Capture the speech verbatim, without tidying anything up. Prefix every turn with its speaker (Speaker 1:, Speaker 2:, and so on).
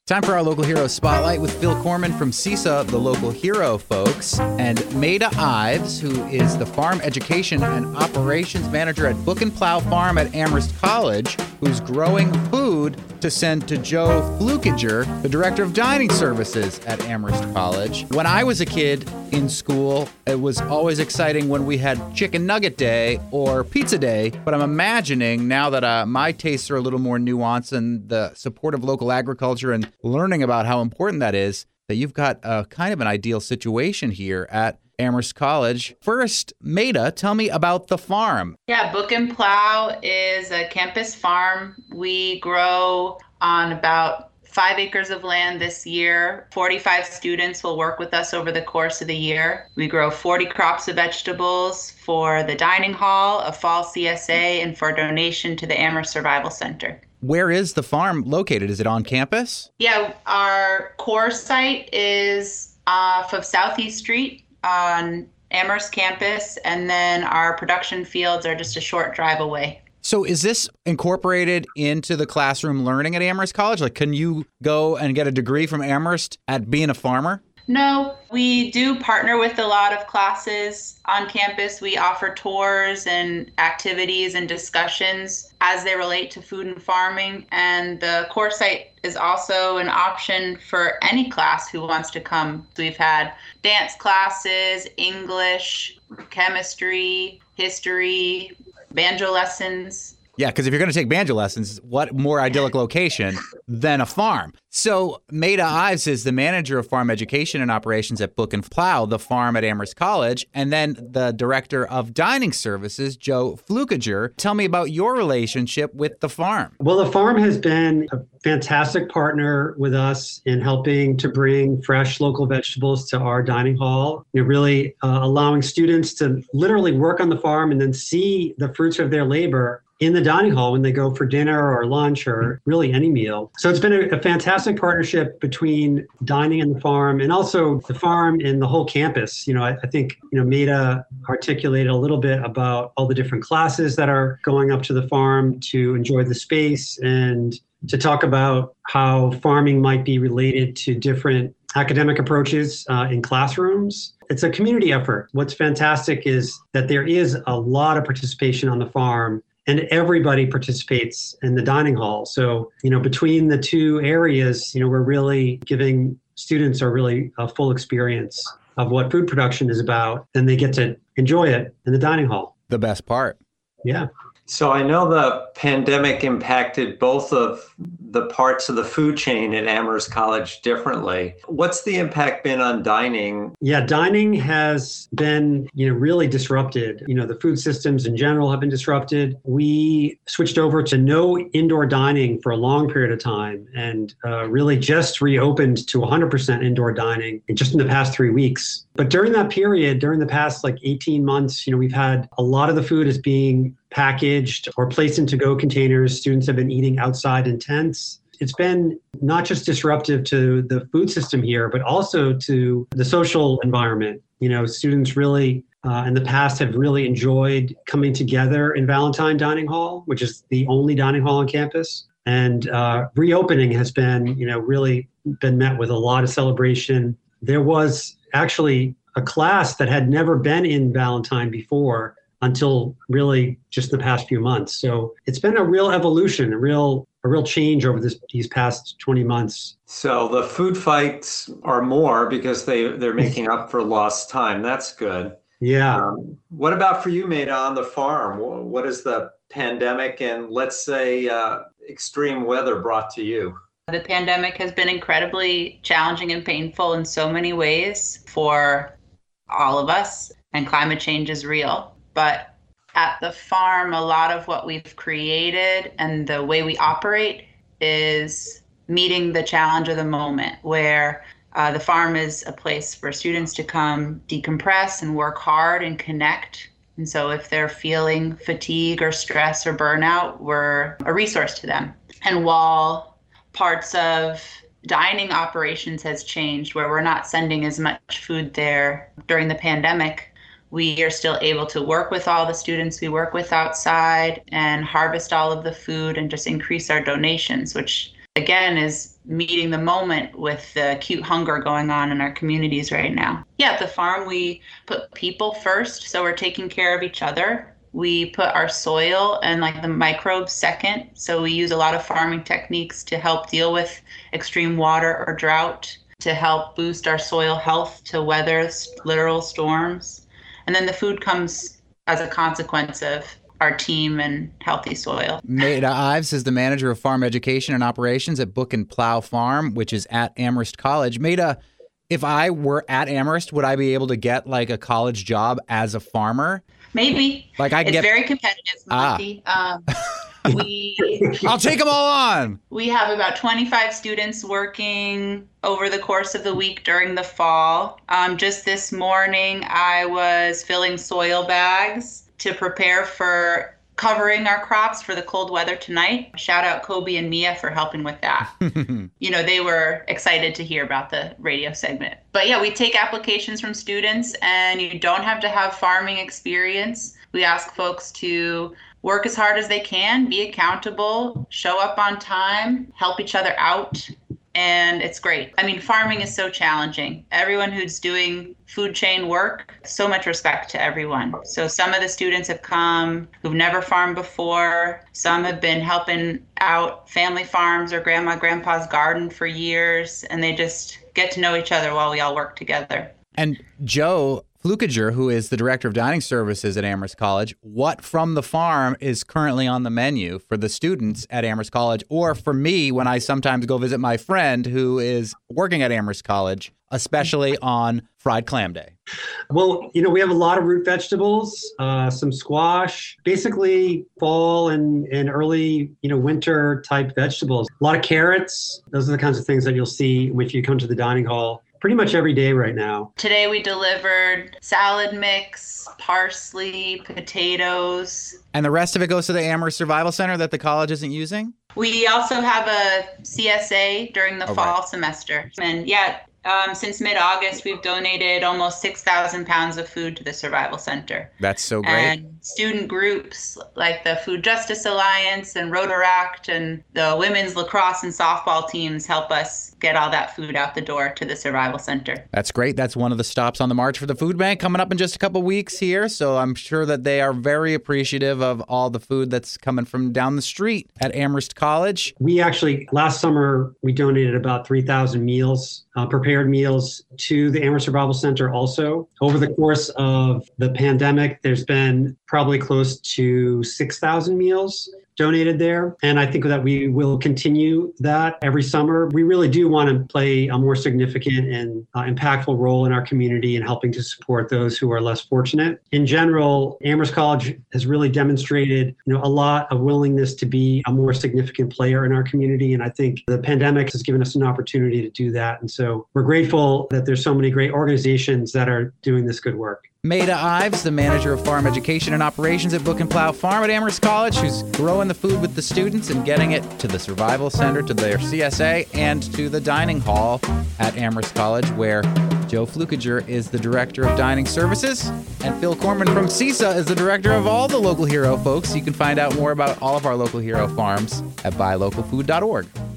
Speaker 1: Time for our Local Hero Spotlight with Phil Corman from CISA, the Local Hero folks, and Maida Ives, who is the Farm Education and Operations Manager at Book and Plow Farm at Amherst College, who's growing food to send to Joe Flukiger, the Director of Dining Services at Amherst College. When I was a kid in school, it was always exciting when we had Chicken Nugget Day or Pizza Day, but I'm imagining now that uh, my tastes are a little more nuanced and the support of local agriculture and learning about how important that is, that you've got a kind of an ideal situation here at Amherst College. First, Maida, tell me about the farm.
Speaker 2: Yeah, Book and Plow is a campus farm. We grow on about five acres of land this year. forty-five students will work with us over the course of the year. We grow forty crops of vegetables for the dining hall, a fall C S A, and for donation to the Amherst Survival Center.
Speaker 1: Where is the farm located? Is it on campus?
Speaker 2: Yeah, our core site is off of Southeast Street on Amherst campus, and then our production fields are just a short drive away.
Speaker 1: So is this incorporated into the classroom learning at Amherst College? Like, can you go and get a degree from Amherst at being a farmer?
Speaker 2: No, we do partner with a lot of classes on campus. We offer tours and activities and discussions as they relate to food and farming. And the core site is also an option for any class who wants to come. We've had dance classes, English, chemistry, history, banjo lessons.
Speaker 1: Yeah, because if you're going to take banjo lessons, what more idyllic location than a farm? So Maida Ives is the manager of farm education and operations at Book and Plow, the farm at Amherst College, and then the director of dining services, Joe Flukiger. Tell me about your relationship with the farm.
Speaker 3: Well, the farm has been a fantastic partner with us in helping to bring fresh local vegetables to our dining hall. You're really uh, allowing students to literally work on the farm and then see the fruits of their labor in the dining hall when they go for dinner or lunch or really any meal. So it's been a, a fantastic partnership between dining and the farm, and also the farm and the whole campus. You know, I, I think, you know, Maida articulated a little bit about all the different classes that are going up to the farm to enjoy the space and to talk about how farming might be related to different academic approaches uh, in classrooms. It's a community effort. What's fantastic is that there is a lot of participation on the farm, and everybody participates in the dining hall. So, you know, between the two areas, you know, we're really giving students a really a full experience of what food production is about, and they get to enjoy it in the dining hall.
Speaker 1: The best part.
Speaker 3: Yeah.
Speaker 4: So I know the pandemic impacted both of the parts of the food chain at Amherst College differently. What's the impact been on dining?
Speaker 3: Yeah, dining has been, you know, really disrupted. You know, the food systems in general have been disrupted. We switched over to no indoor dining for a long period of time, and uh, really just reopened to one hundred percent indoor dining just in the past three weeks. But during that period, during the past like eighteen months, you know, we've had a lot of the food is being packaged or placed in to-go containers. Students have been eating outside in tents. It's been not just disruptive to the food system here, but also to the social environment. You know, students really uh, in the past have really enjoyed coming together in Valentine Dining Hall, which is the only dining hall on campus. And uh, reopening has been, you know, really been met with a lot of celebration. There was actually a class that had never been in Valentine before until really just the past few months. So it's been a real evolution, a real a real change over this, these past twenty months.
Speaker 4: So the food fights are more because they, they're making up for lost time. That's good.
Speaker 3: Yeah.
Speaker 4: Um, what about for you, Maida, on the farm? What is the pandemic and, let's say, uh, extreme weather brought to you?
Speaker 2: The pandemic has been incredibly challenging and painful in so many ways for all of us, and climate change is real. But at the farm, a lot of what we've created and the way we operate is meeting the challenge of the moment, where uh, the farm is a place for students to come decompress and work hard and connect. And so if they're feeling fatigue or stress or burnout, we're a resource to them. And while parts of dining operations has changed, where we're not sending as much food there during the pandemic, we are still able to work with all the students we work with outside and harvest all of the food and just increase our donations, which again, is meeting the moment with the acute hunger going on in our communities right now. Yeah, at the farm, we put people first, so we're taking care of each other. We put our soil and like the microbes second. So we use a lot of farming techniques to help deal with extreme water or drought, to help boost our soil health, to weather literal storms. And then the food comes as a consequence of our team and healthy soil.
Speaker 1: Maida Ives is the manager of farm education and operations at Book and Plow Farm, which is at Amherst College. Maida, if I were at Amherst, would I be able to get like a college job as a farmer?
Speaker 2: Maybe.
Speaker 1: Like I can
Speaker 2: it's
Speaker 1: get
Speaker 2: very competitive, Monty. Ah. Um, we
Speaker 1: I'll take them all on.
Speaker 2: We have about twenty-five students working over the course of the week during the fall. Um, just this morning, I was filling soil bags to prepare for covering our crops for the cold weather tonight. Shout out Kobe and Mia for helping with that. You know, they were excited to hear about the radio segment. But yeah, we take applications from students, and you don't have to have farming experience. We ask folks to work as hard as they can, be accountable, show up on time, help each other out. And it's great. I mean, farming is so challenging. Everyone who's doing food chain work, so much respect to everyone. So some of the students have come who've never farmed before. Some have been helping out family farms or grandma, grandpa's garden for years, and they just get to know each other while we all work together.
Speaker 1: And Joe Flukiger, who is the director of dining services at Amherst College, what from the farm is currently on the menu for the students at Amherst College, or for me when I sometimes go visit my friend who is working at Amherst College, especially on Fried Clam Day?
Speaker 3: Well, you know, we have a lot of root vegetables, uh, some squash, basically fall and, and early, you know, winter type vegetables. A lot of carrots. Those are the kinds of things that you'll see if you come to the dining hall pretty much every day right now.
Speaker 2: Today we delivered salad mix, parsley, potatoes.
Speaker 1: And the rest of it goes to the Amherst Survival Center that the college isn't using?
Speaker 2: We also have a C S A during the
Speaker 1: Oh,
Speaker 2: fall
Speaker 1: right.
Speaker 2: semester. And yeah, um, since mid-August, we've donated almost six thousand pounds of food to the Survival Center.
Speaker 1: That's so great.
Speaker 2: And student groups like the Food Justice Alliance and Rotaract and the women's lacrosse and softball teams help us get all that food out the door to the Survival Center.
Speaker 1: That's great. That's one of the stops on the March for the Food Bank coming up in just a couple weeks here. So I'm sure that they are very appreciative of all the food that's coming from down the street at Amherst College.
Speaker 3: We actually, last summer, we donated about three thousand meals, uh, prepared meals to the Amherst Survival Center also. Over the course of the pandemic, there's been probably close to six thousand meals donated there. And I think that we will continue that every summer. We really do want to play a more significant and uh, impactful role in our community in helping to support those who are less fortunate. In general, Amherst College has really demonstrated, you know, a lot of willingness to be a more significant player in our community. And I think the pandemic has given us an opportunity to do that. And so we're grateful that there's so many great organizations that are doing this good work.
Speaker 1: Maida Ives, the manager of farm education and operations at Book and Plow Farm at Amherst College, who's growing the food with the students and getting it to the Survival Center, to their C S A, and to the dining hall at Amherst College, where Joe Flukiger is the director of dining services, and Phil Corman from CISA is the director of all the Local Hero folks. You can find out more about all of our Local Hero farms at buy local food dot org.